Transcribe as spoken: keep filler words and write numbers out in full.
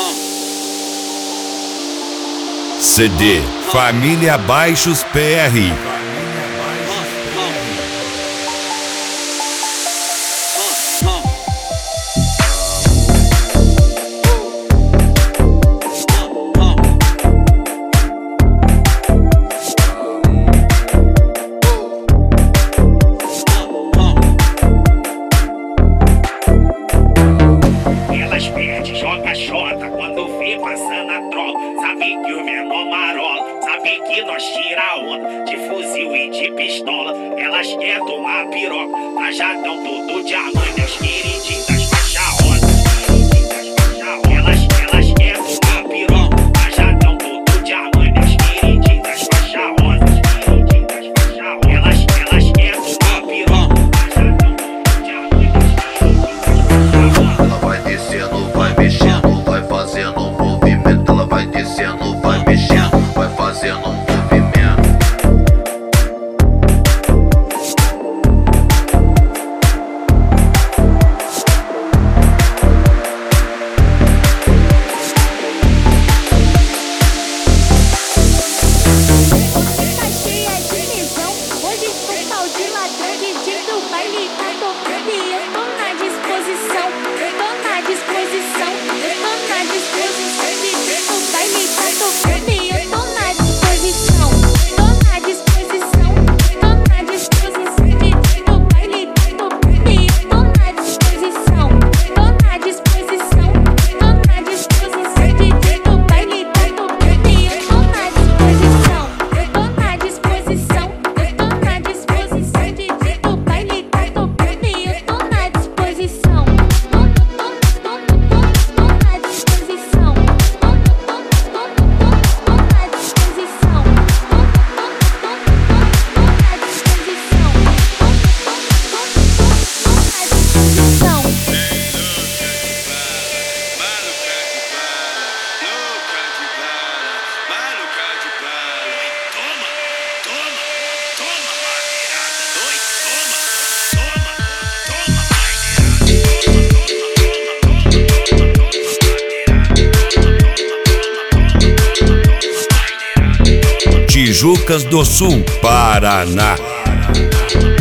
C D Família Baixos P R. Joga xota quando vê passando a troca. Sabe que o menor marola, sabe que nós tira onda de fuzil e de pistola. Elas querem tomar piroca, trajadão todo diamante, as queridinhas das faixa rosa. Elas, elas querem tomar piroca, trajadão todo diamante, as queridinhas das faixa rosa. Elas, elas querem tomar piroca, trajadão todo diamante, as queridinhas das faixa rosa. Ela vai descendo, vai mexendo, vai fazendo um movimento. Ela vai descendo, vai mexendo, vai fazendo um movimento. Tá cheia de visão, hoje tô tal de ladrão. D J do baile tá tocando e eu tô na disposição. Eu tô na disposição, eu tô na disposição. D J do baile tá tocando e eu tô na disposição. Tô na disposição, tô na disposição. D J do baile tá tocando e eu tô na disposição. Tô na disposição, tô na disposição. D J do baile tá tocando e eu tô na disposição. Eu tô na disposição, eu tô na disposição. D J do baile tá tocando e eu tô na disposição. Tô, tô, tô, tô, tô, tô na disposição. Tô, tô, tô, tô, tô, tô na disposição. Tô, tô, tô, tô, tô, tô na disposição. Tô, tô, tô, tô, tô, tô na disposição. Tijucas do Sul, Paraná.